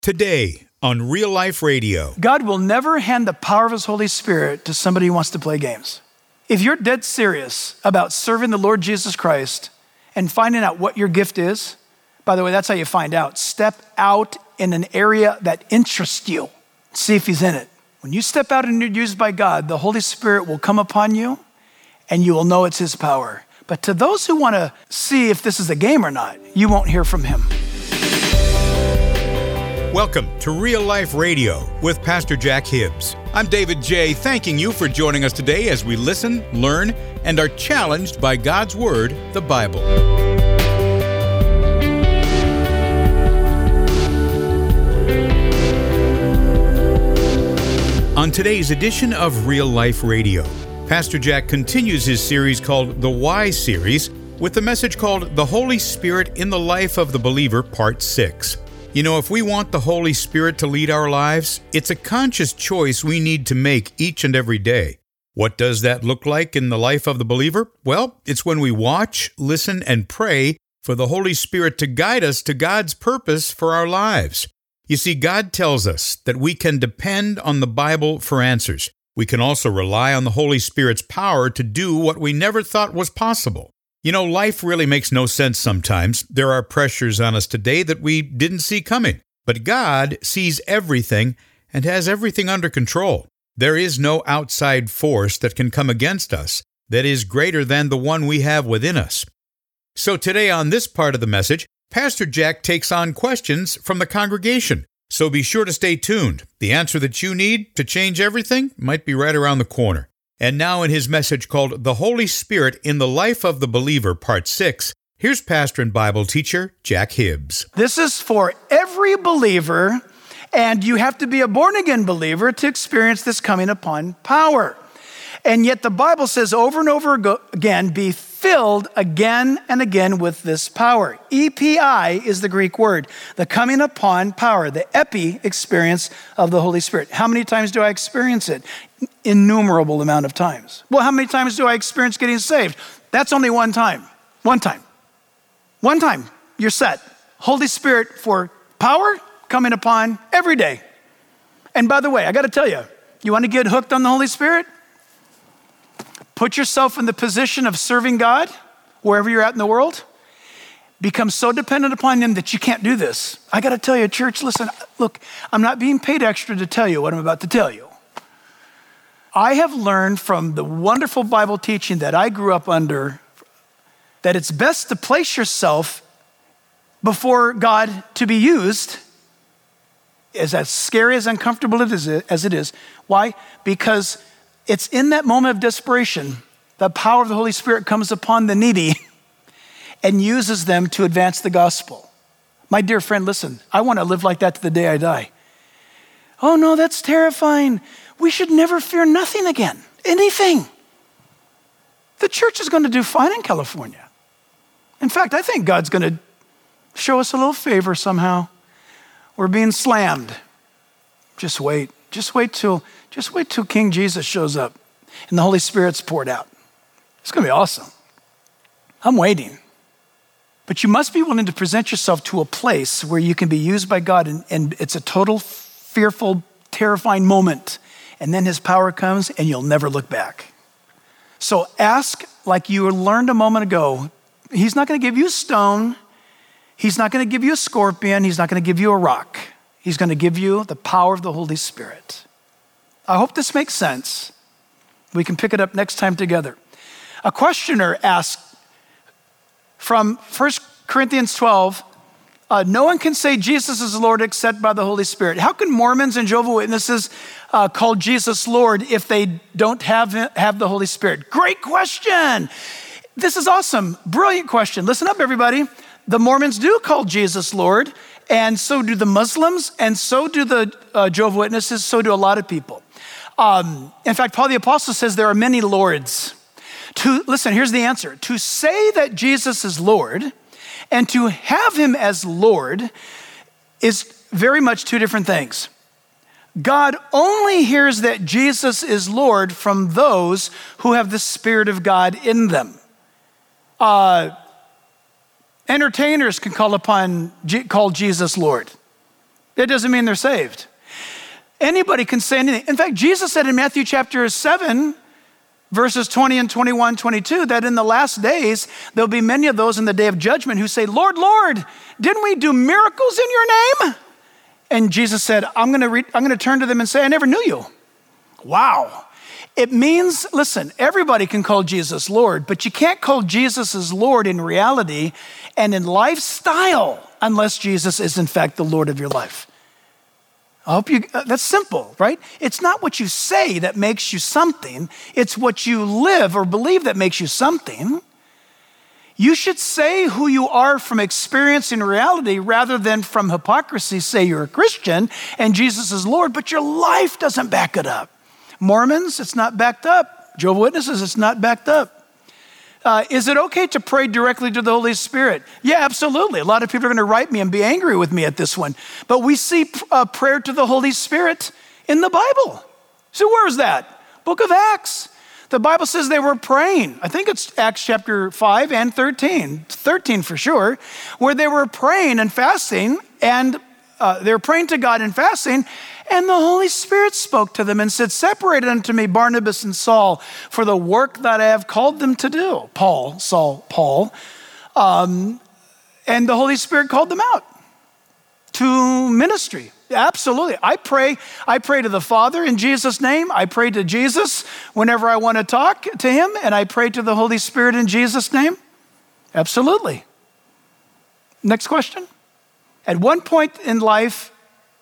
Today on Real Life Radio. God will never hand the power of His Holy Spirit to somebody who wants to play games. If you're dead serious about serving the Lord Jesus Christ and finding out what your gift is, by the way, that's how you find out. Step out in an area that interests you. See if He's in it. When you step out and you're used by God, the Holy Spirit will come upon you and you will know it's His power. But to those who want to see if this is a game or not, you won't hear from Him. Welcome to Real Life Radio with Pastor Jack Hibbs. I'm David J., thanking you for joining us today as we listen, learn, and are challenged by God's Word, the Bible. On today's edition of Real Life Radio, Pastor Jack continues his series called The Why Series with the message called The Holy Spirit in the Life of the Believer, Part 6. You know, if we want the Holy Spirit to lead our lives, it's a conscious choice we need to make each and every day. What does that look like in the life of the believer? Well, it's when we watch, listen, and pray for the Holy Spirit to guide us to God's purpose for our lives. You see, God tells us that we can depend on the Bible for answers. We can also rely on the Holy Spirit's power to do what we never thought was possible. You know, life really makes no sense sometimes. There are pressures on us today that we didn't see coming. But God sees everything and has everything under control. There is no outside force that can come against us that is greater than the one we have within us. So today on this part of the message, Pastor Jack takes on questions from the congregation. So be sure to stay tuned. The answer that you need to change everything might be right around the corner. And now in his message called The Holy Spirit in the Life of the Believer, Part 6, here's pastor and Bible teacher Jack Hibbs. This is for every believer, and you have to be a born-again believer to experience this coming upon power. And yet the Bible says over and over again, be filled again and again with this power. EPI is the Greek word, the coming upon power, the epi experience of the Holy Spirit. How many times do I experience it? Innumerable amount of times. Well, how many times do I experience getting saved? That's only one time. One time. One time. You're set. Holy Spirit for power coming upon every day. And by the way, I got to tell you, you want to get hooked on the Holy Spirit? Put yourself in the position of serving God wherever you're at in the world. Become so dependent upon Him that you can't do this. I got to tell you, church, listen, look, I'm not being paid extra to tell you what I'm about to tell you. I have learned from the wonderful Bible teaching that I grew up under that it's best to place yourself before God to be used, as scary, as uncomfortable as it is. Why? Because it's in that moment of desperation, the power of the Holy Spirit comes upon the needy and uses them to advance the gospel. My dear friend, listen, I want to live like that to the day I die. Oh no, that's terrifying. We should never fear nothing again, anything. The church is going to do fine in California. In fact, I think God's going to show us a little favor somehow. We're being slammed. Just wait till King Jesus shows up and the Holy Spirit's poured out. It's going to be awesome. I'm waiting. But you must be willing to present yourself to a place where you can be used by God and it's a total fearful, terrifying moment. And then His power comes and you'll never look back. So ask like you learned a moment ago. He's not going to give you a stone. He's not going to give you a scorpion. He's not going to give you a rock. He's going to give you the power of the Holy Spirit. I hope this makes sense. We can pick it up next time together. A questioner asked from 1 Corinthians 12, no one can say Jesus is Lord except by the Holy Spirit. How can Mormons and Jehovah's Witnesses call Jesus Lord if they don't have the Holy Spirit? Great question. This is awesome. Brilliant question. Listen up, everybody. The Mormons do call Jesus Lord, and so do the Muslims, and so do the Jehovah's Witnesses, so do a lot of people. In fact, Paul the Apostle says there are many Lords. Listen, here's the answer. To say that Jesus is Lord and to have Him as Lord is very much two different things. God only hears that Jesus is Lord from those who have the Spirit of God in them. Entertainers can call Jesus Lord. That doesn't mean they're saved. Anybody can say anything. In fact, Jesus said in Matthew chapter 7, verses 20 and 21, 22, that in the last days, there'll be many of those in the day of judgment who say, Lord, Lord, didn't we do miracles in your name? And Jesus said, I'm going to turn to them and say, I never knew you. Wow. It means, listen, everybody can call Jesus Lord, but you can't call Jesus as Lord in reality and in lifestyle unless Jesus is in fact the Lord of your life. I hope that's simple, right? It's not what you say that makes you something. It's what you live or believe that makes you something. You should say who you are from experience and reality rather than from hypocrisy. Say you're a Christian and Jesus is Lord, but your life doesn't back it up. Mormons, it's not backed up. Jehovah's Witnesses, it's not backed up. Is it okay to pray directly to the Holy Spirit? Yeah, absolutely. A lot of people are going to write me and be angry with me at this one. But we see prayer to the Holy Spirit in the Bible. So where's that? Book of Acts. The Bible says they were praying. I think it's Acts chapter 5 and 13. 13 for sure, where they were praying and fasting, and they were praying to God and fasting, and the Holy Spirit spoke to them and said, separate unto me Barnabas and Saul for the work that I have called them to do. Paul. And the Holy Spirit called them out to ministry. Absolutely. I pray to the Father in Jesus' name. I pray to Jesus whenever I want to talk to him, and I pray to the Holy Spirit in Jesus' name. Absolutely. Next question. At one point in life,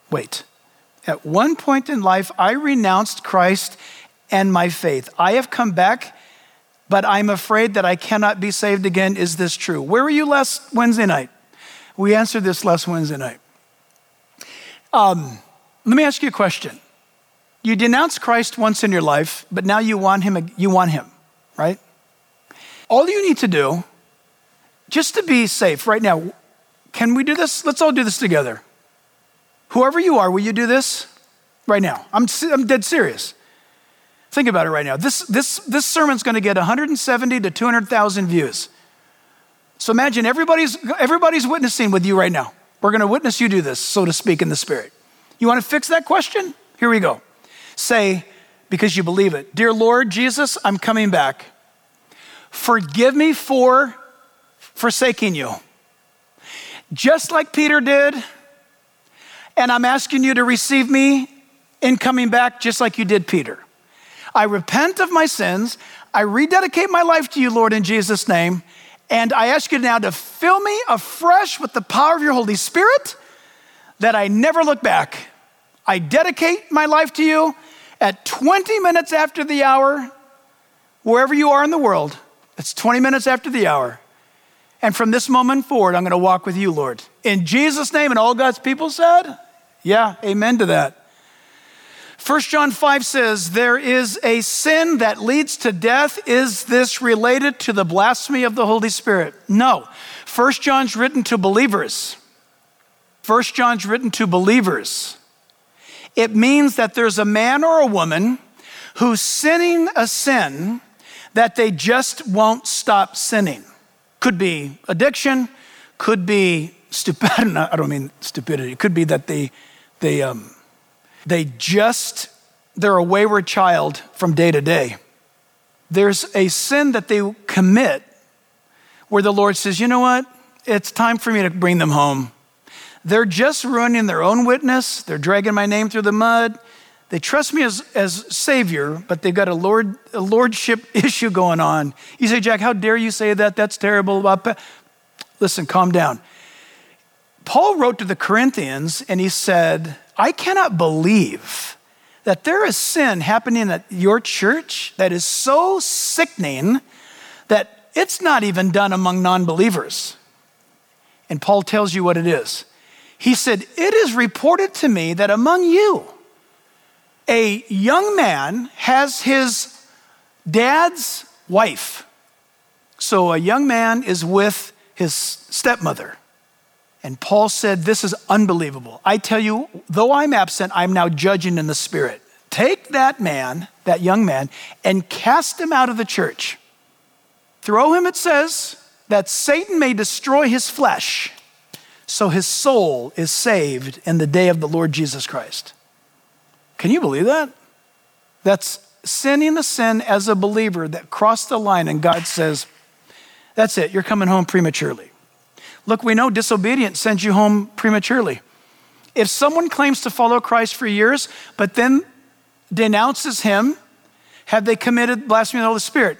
I renounced Christ and my faith. I have come back, but I'm afraid that I cannot be saved again. Is this true? Where were you last Wednesday night? We answered this last Wednesday night. Let me ask you a question. You denounced Christ once in your life, but now you want him, right? All you need to do, just to be safe right now, can we do this? Let's all do this together. Whoever you are, will you do this right now? I'm dead serious. Think about it right now. This sermon's going to get 170 to 200,000 views. So imagine everybody's witnessing with you right now. We're going to witness you do this, so to speak, in the Spirit. You want to fix that question? Here we go. Say, because you believe it, dear Lord Jesus, I'm coming back. Forgive me for forsaking you. Just like Peter did, and I'm asking you to receive me in coming back just like you did Peter. I repent of my sins. I rededicate my life to you, Lord, in Jesus' name. And I ask you now to fill me afresh with the power of your Holy Spirit that I never look back. I dedicate my life to you at 20 minutes after the hour, wherever you are in the world. It's 20 minutes after the hour. And from this moment forward, I'm going to walk with you, Lord. In Jesus' name, and all God's people said, yeah, amen to that. 1 John 5 says, there is a sin that leads to death. Is this related to the blasphemy of the Holy Spirit? No. 1 John's written to believers. 1 John's written to believers. It means that there's a man or a woman who's sinning a sin that they just won't stop sinning. Could be addiction, could be stupidity. I don't mean stupidity. It could be that they're a wayward child from day to day. There's a sin that they commit where the Lord says, you know what? It's time for me to bring them home. They're just ruining their own witness. They're dragging my name through the mud. They trust me as Savior, but they've got a lordship issue going on. You say, Jack, how dare you say that? That's terrible. Listen, calm down. Paul wrote to the Corinthians and he said, I cannot believe that there is sin happening at your church that is so sickening that it's not even done among non-believers. And Paul tells you what it is. He said, it is reported to me that among you, a young man has his dad's wife. So a young man is with his stepmother. And Paul said, this is unbelievable. I tell you, though I'm absent, I'm now judging in the Spirit. Take that man, that young man, and cast him out of the church. Throw him, it says, that Satan may destroy his flesh, so his soul is saved in the day of the Lord Jesus Christ. Can you believe that? That's sinning a sin as a believer that crossed the line, and God says, that's it, you're coming home prematurely. Look, we know disobedience sends you home prematurely. If someone claims to follow Christ for years, but then denounces him, have they committed blasphemy of the Holy Spirit?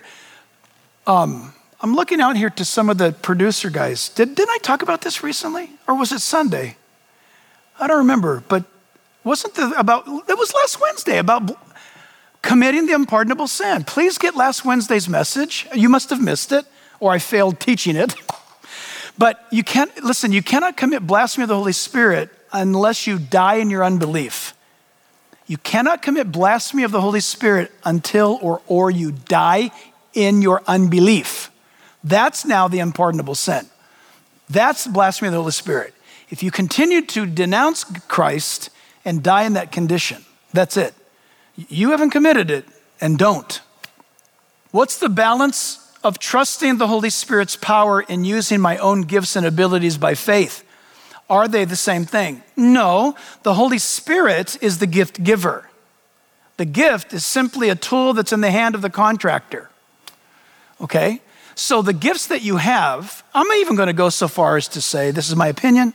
I'm looking out here to some of the producer guys. Didn't I talk about this recently? Or was it Sunday? I don't remember, but it was last Wednesday about committing the unpardonable sin. Please get last Wednesday's message. You must have missed it, or I failed teaching it. But you cannot commit blasphemy of the Holy Spirit unless you die in your unbelief. You cannot commit blasphemy of the Holy Spirit until or you die in your unbelief. That's now the unpardonable sin. That's blasphemy of the Holy Spirit. If you continue to denounce Christ and die in that condition, that's it. You haven't committed it, and don't. What's the balance of trusting the Holy Spirit's power in using my own gifts and abilities by faith? Are they the same thing? No, the Holy Spirit is the gift giver. The gift is simply a tool that's in the hand of the contractor. Okay? So the gifts that you have, I'm even going to go so far as to say, this is my opinion,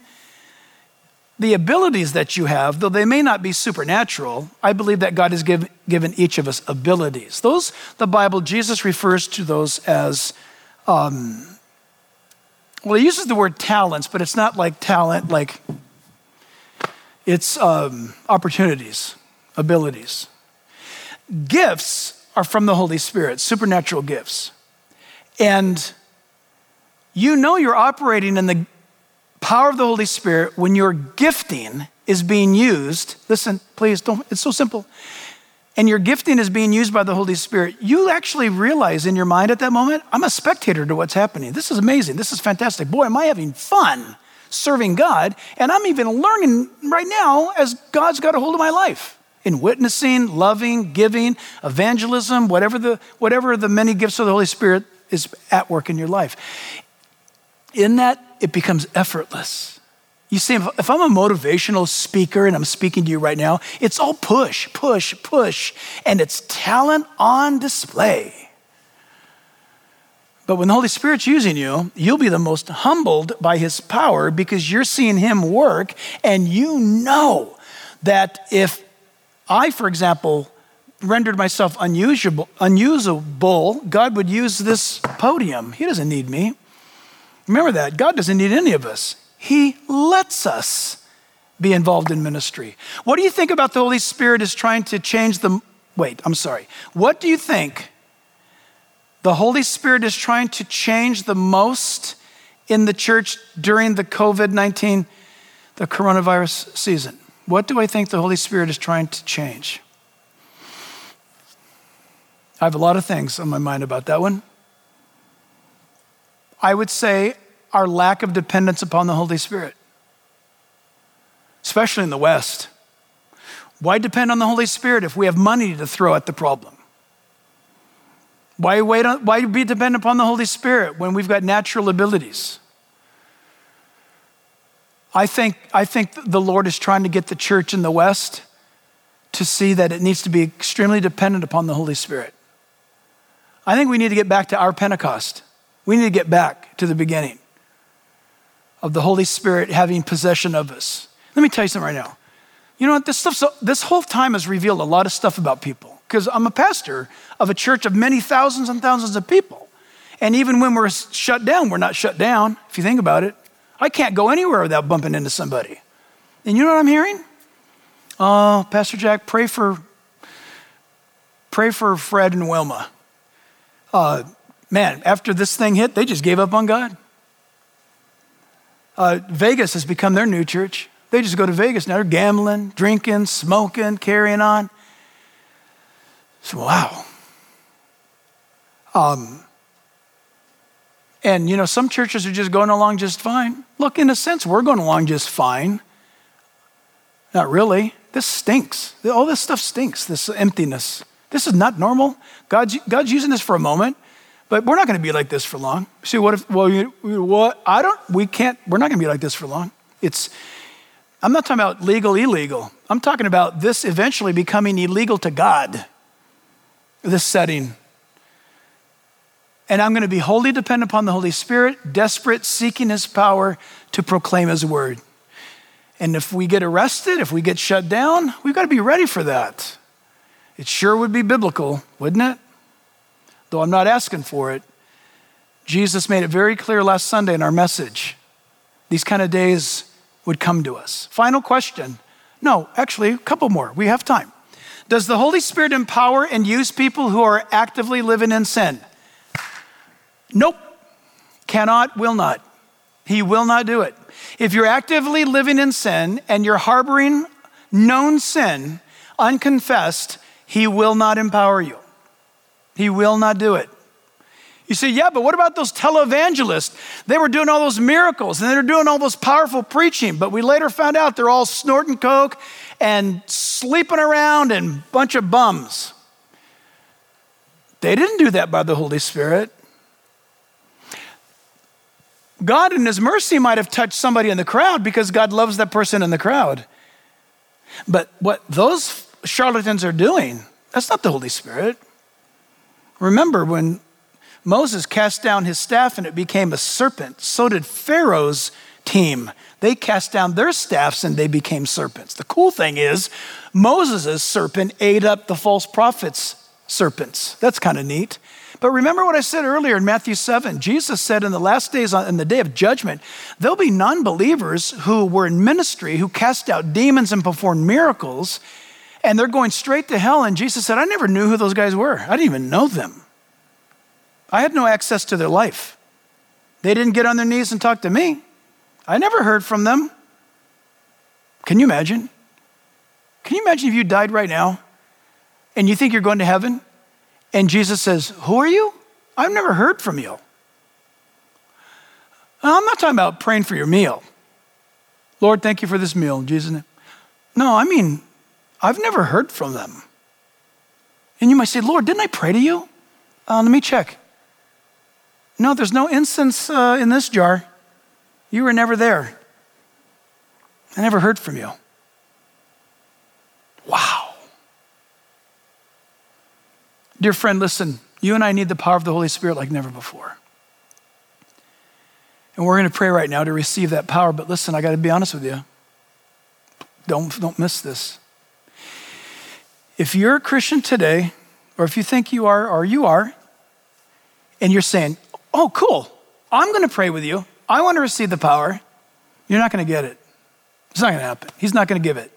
the abilities that you have, though they may not be supernatural, I believe that God has given each of us abilities. Those, the Bible, Jesus refers to those as, he uses the word talents, but it's not like talent, like it's opportunities, abilities. Gifts are from the Holy Spirit, supernatural gifts. And you know you're operating in the power of the Holy Spirit when your gifting is being used. Listen, please, it's so simple. And your gifting is being used by the Holy Spirit. You actually realize in your mind at that moment, I'm a spectator to what's happening. This is amazing. This is fantastic. Boy, am I having fun serving God. And I'm even learning right now as God's got a hold of my life in witnessing, loving, giving, evangelism, whatever the many gifts of the Holy Spirit is at work in your life. In that, it becomes effortless. You see, if I'm a motivational speaker and I'm speaking to you right now, it's all push, push, push, and it's talent on display. But when the Holy Spirit's using you, you'll be the most humbled by his power because you're seeing him work, and you know that if I, for example, rendered myself unusable, God would use this podium. He doesn't need me. Remember that. God doesn't need any of us. He lets us be involved in ministry. What do you think about the Holy Spirit is trying to change What do you think the Holy Spirit is trying to change the most in the church during the COVID-19, the coronavirus season? What do I think the Holy Spirit is trying to change? I have a lot of things on my mind about that one. I would say our lack of dependence upon the Holy Spirit, especially in the West. Why depend on the Holy Spirit if we have money to throw at the problem? Why be dependent upon the Holy Spirit when we've got natural abilities? I think the Lord is trying to get the church in the West to see that it needs to be extremely dependent upon the Holy Spirit. I think we need to get back to our Pentecost. We need to get back to the beginning of the Holy Spirit having possession of us. Let me tell you something right now. You know what, this whole time has revealed a lot of stuff about people, because I'm a pastor of a church of many thousands and thousands of people. And even when we're shut down, we're not shut down, if you think about it. I can't go anywhere without bumping into somebody. And you know what I'm hearing? Oh, Pastor Jack, pray for Fred and Wilma. Man, after this thing hit, they just gave up on God. Vegas has become their new church. They just go to Vegas now. They're gambling, drinking, smoking, carrying on. So, wow. And, you know, some churches are just going along just fine. Look, in a sense, we're going along just fine. Not really. This stinks. All this stuff stinks, this emptiness. This is not normal. God's using this for a moment, but we're not going to be like this for long. See, we're not going to be like this for long. I'm not talking about legal, illegal. I'm talking about this eventually becoming illegal to God, this setting. And I'm going to be wholly dependent upon the Holy Spirit, desperate, seeking his power to proclaim his word. And if we get arrested, if we get shut down, we've got to be ready for that. It sure would be biblical, wouldn't it? Though I'm not asking for it. Jesus made it very clear last Sunday in our message. These kind of days would come to us. Final question. No, actually, a couple more. We have time. Does the Holy Spirit empower and use people who are actively living in sin? Nope. Cannot, will not. He will not do it. If you're actively living in sin and you're harboring known sin, unconfessed, he will not empower you. He will not do it. You say, yeah, but what about those televangelists? They were doing all those miracles and they were doing all those powerful preaching, but we later found out they're all snorting coke and sleeping around and a bunch of bums. They didn't do that by the Holy Spirit. God in his mercy might have touched somebody in the crowd because God loves that person in the crowd. But what those charlatans are doing, that's not the Holy Spirit. Remember when Moses cast down his staff and it became a serpent, so did Pharaoh's team. They cast down their staffs and they became serpents. The cool thing is Moses' serpent ate up the false prophets' serpents. That's kind of neat. But remember what I said earlier in Matthew 7. Jesus said in the last days, in the day of judgment, there'll be non-believers who were in ministry, who cast out demons and performed miracles, and they're going straight to hell. And Jesus said, I never knew who those guys were. I didn't even know them. I had no access to their life. They didn't get on their knees and talk to me. I never heard from them. Can you imagine? Can you imagine if you died right now and you think you're going to heaven and Jesus says, who are you? I've never heard from you. I'm not talking about praying for your meal. Lord, thank you for this meal in Jesus' name. No, I mean, I've never heard from them. And you might say, Lord, didn't I pray to you? Let me check. No, there's no incense in this jar. You were never there. I never heard from you. Wow. Dear friend, listen, you and I need the power of the Holy Spirit like never before. And we're going to pray right now to receive that power. But listen, I got to be honest with you. Don't miss this. If you're a Christian today, or if you think you are, or you are, and you're saying, oh, cool, I'm going to pray with you. I want to receive the power. You're not going to get it. It's not going to happen. He's not going to give it.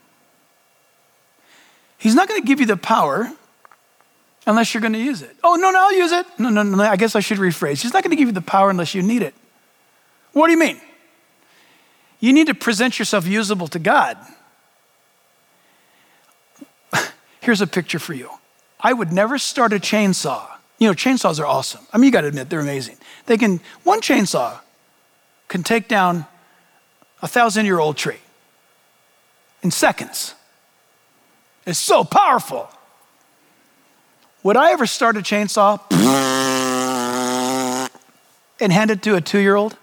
He's not going to give you the power unless you're going to use it. Oh, no, I'll use it. No, I guess I should rephrase. He's not going to give you the power unless you need it. What do you mean? You need to present yourself usable to God. Here's a picture for you. I would never start a chainsaw. You know, chainsaws are awesome. I mean, you got to admit, they're amazing. One chainsaw can take down a 1,000-year-old tree in seconds. It's so powerful. Would I ever start a chainsaw and hand it to a 2-year-old?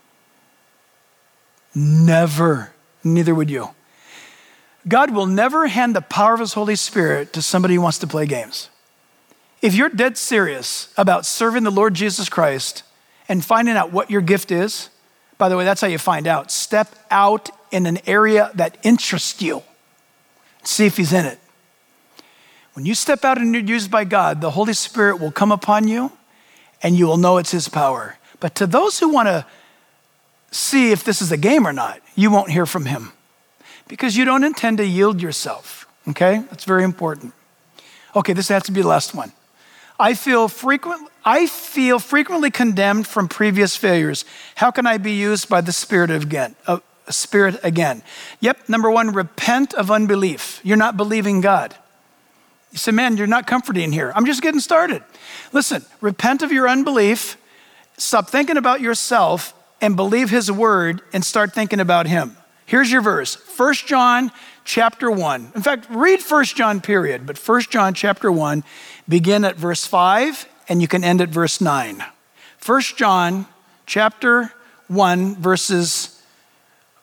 Never. Neither would you. God will never hand the power of his Holy Spirit to somebody who wants to play games. If you're dead serious about serving the Lord Jesus Christ and finding out what your gift is, by the way, that's how you find out. Step out in an area that interests you. See if he's in it. When you step out and you're used by God, the Holy Spirit will come upon you and you will know it's his power. But to those who want to see if this is a game or not, you won't hear from him because you don't intend to yield yourself. Okay? That's very important. Okay, this has to be the last one. I feel frequently condemned from previous failures. How can I be used by the Spirit again? Yep, number one, repent of unbelief. You're not believing God. You say, man, you're not comforting here. I'm just getting started. Listen, repent of your unbelief, stop thinking about yourself, and believe his word and start thinking about him. Here's your verse, 1 John chapter 1. In fact, read 1 John period, but 1 John chapter 1, begin at verse 5, and you can end at verse 9. 1 John chapter 1, verses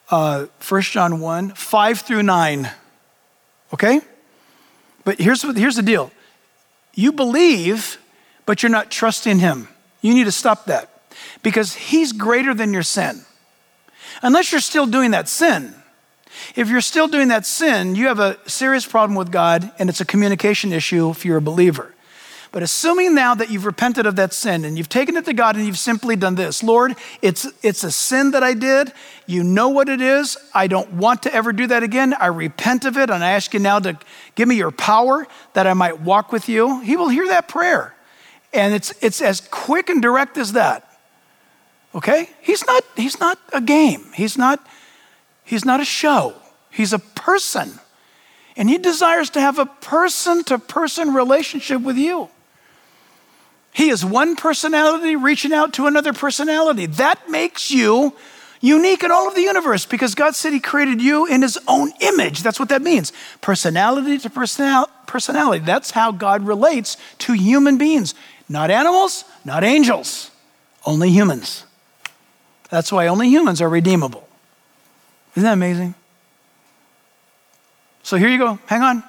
1 John 1, 5 through 9. Okay? But here's the deal. You believe, but you're not trusting him. You need to stop that because he's greater than your sin. Unless you're still doing that sin. If you're still doing that sin, you have a serious problem with God, and it's a communication issue if you're a believer. But assuming now that you've repented of that sin and you've taken it to God and you've simply done this, Lord, it's a sin that I did. You know what it is. I don't want to ever do that again. I repent of it, and I ask you now to give me your power that I might walk with you. He will hear that prayer. And it's as quick and direct as that. Okay? He's not a game. He's not a show. He's a person. And he desires to have a person-to-person relationship with you. He is one personality reaching out to another personality. That makes you unique in all of the universe because God said he created you in his own image. That's what that means. Personality to personality. That's how God relates to human beings. Not animals, not angels, only humans. That's why only humans are redeemable. Isn't that amazing? So here you go. Hang on.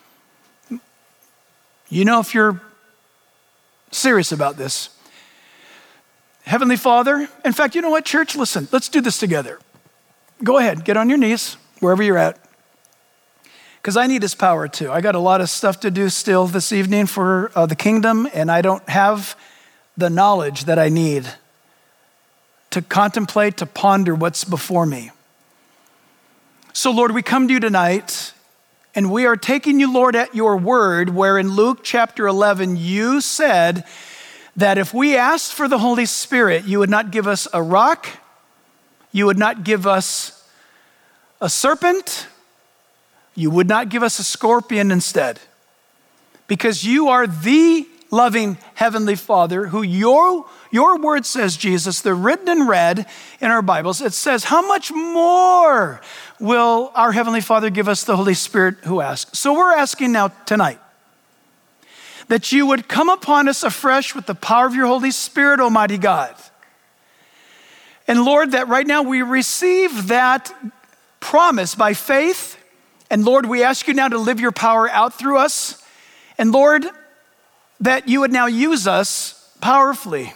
You know if you're serious about this. Heavenly Father, in fact, you know what, church? Listen, let's do this together. Go ahead, get on your knees, wherever you're at. Because I need his power too. I got a lot of stuff to do still this evening for the kingdom, and I don't have the knowledge that I need to contemplate, to ponder what's before me. So Lord, we come to you tonight, and we are taking you, Lord, at your word, where in Luke chapter 11, you said that if we asked for the Holy Spirit, you would not give us a rock, you would not give us a serpent, you would not give us a scorpion instead. Because you are the loving Heavenly Father who your word says, Jesus, they're written in red in our Bibles. It says, how much more will our Heavenly Father give us the Holy Spirit who asks? So we're asking now tonight that you would come upon us afresh with the power of your Holy Spirit, Almighty God. And Lord, that right now we receive that promise by faith. And Lord, we ask you now to live your power out through us. And Lord, that you would now use us powerfully.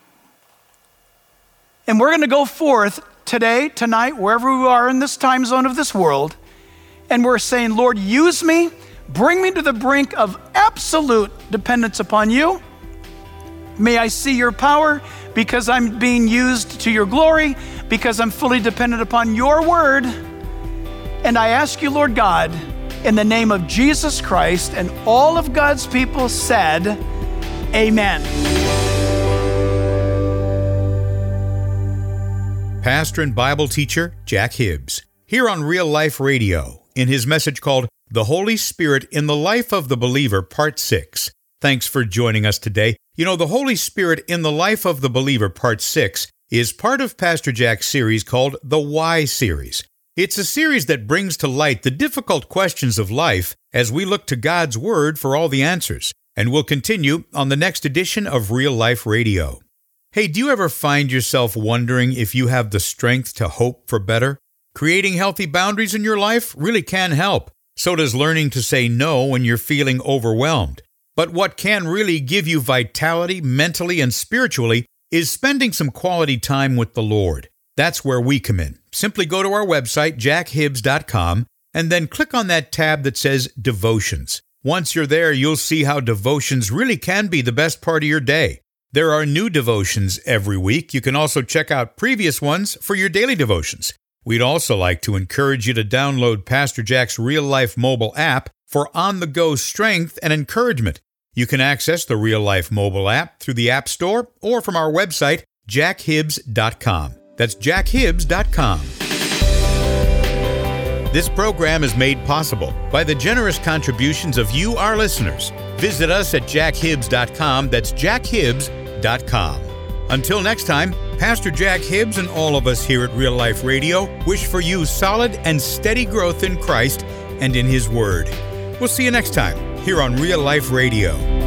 And we're going to go forth today, tonight, wherever we are in this time zone of this world. And we're saying, Lord, use me, bring me to the brink of absolute dependence upon you. May I see your power because I'm being used to your glory, because I'm fully dependent upon your word. And I ask you, Lord God, in the name of Jesus Christ, and all of God's people said, amen. Pastor and Bible teacher Jack Hibbs, here on Real Life Radio, in his message called The Holy Spirit in the Life of the Believer, Part 6. Thanks for joining us today. You know, the Holy Spirit in the Life of the Believer, Part 6, is part of Pastor Jack's series called The Why Series. It's a series that brings to light the difficult questions of life as we look to God's Word for all the answers. And we'll continue on the next edition of Real Life Radio. Hey, do you ever find yourself wondering if you have the strength to hope for better? Creating healthy boundaries in your life really can help. So does learning to say no when you're feeling overwhelmed. But what can really give you vitality mentally and spiritually is spending some quality time with the Lord. That's where we come in. Simply go to our website, jackhibbs.com, and then click on that tab that says Devotions. Once you're there, you'll see how devotions really can be the best part of your day. There are new devotions every week. You can also check out previous ones for your daily devotions. We'd also like to encourage you to download Pastor Jack's Real Life mobile app for on-the-go strength and encouragement. You can access the Real Life mobile app through the App Store or from our website, jackhibbs.com. That's jackhibbs.com. This program is made possible by the generous contributions of you, our listeners. Visit us at jackhibbs.com. That's jackhibbs.com. Until next time, Pastor Jack Hibbs and all of us here at Real Life Radio wish for you solid and steady growth in Christ and in His Word. We'll see you next time here on Real Life Radio.